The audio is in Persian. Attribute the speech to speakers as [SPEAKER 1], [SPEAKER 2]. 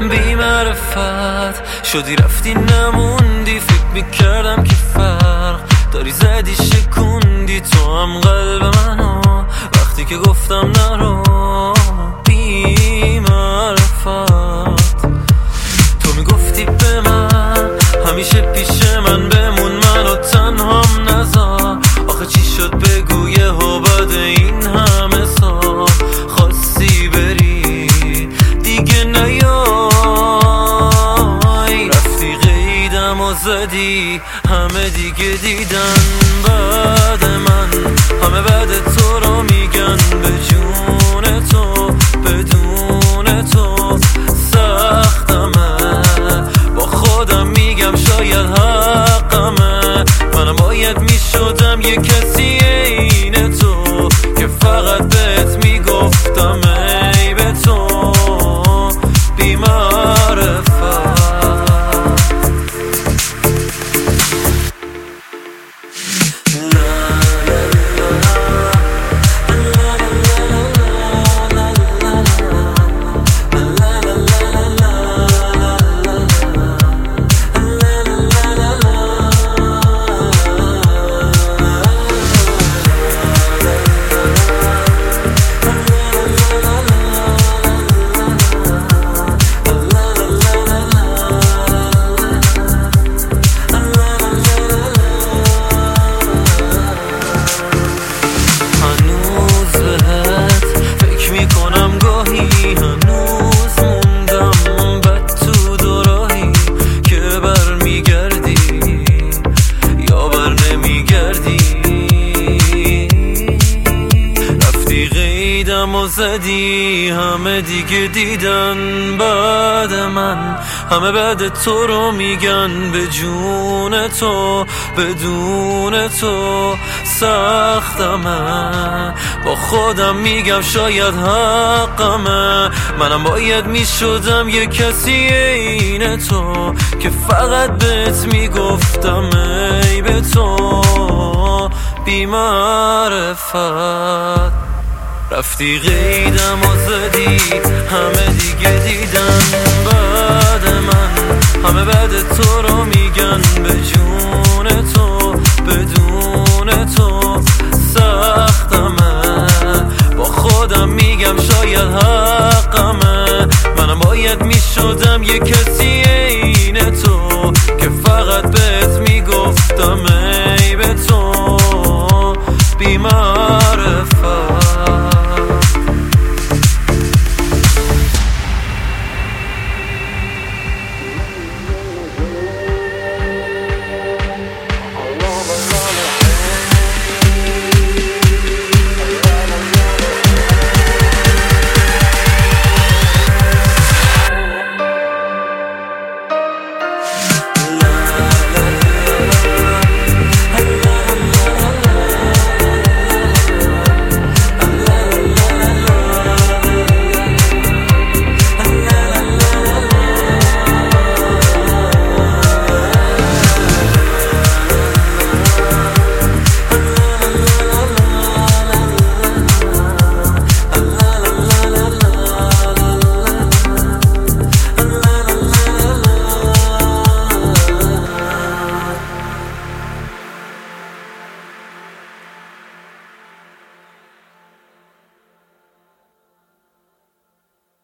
[SPEAKER 1] بی معرفت شدی رفتی نموندی، فکر میکردم که فرق داری زدی شکوندی تو هم قلب منو وقتی که گفتم نرو. بی معرفت تو میگفتی به من همیشه پیش من بمون، منو تنهام نذار. آخه چی شد بگو یهو بعد این همه سال خواستی بری دیگه نیای، رفتی قیدم و زدی همه دیگه دیدن بعد من، همه بعد تو رو میگن به جون تو بدون تو سختمه. با خودم میگم شاید حقمه، منم باید میشدم یه کسی عین تو که فقط بهت میگفتم ای به تو بی معرفت. و زدی همه دیگه دیدن بعد من، همه بعد تو رو میگن به جون تو بدون تو سختمه. با خودم میگم شاید حقمه، منم باید میشدم یه کسی عین تو که فقط بهت میگفتم ای به تو بی معرفت. رفتی قیدم و زدی همه دیگه دیدن بعد من، همه بعد تو رو میگن به جون تو بدون تو سختمه. با خودم میگم شاید حقمه، منم باید میشدم یه کسی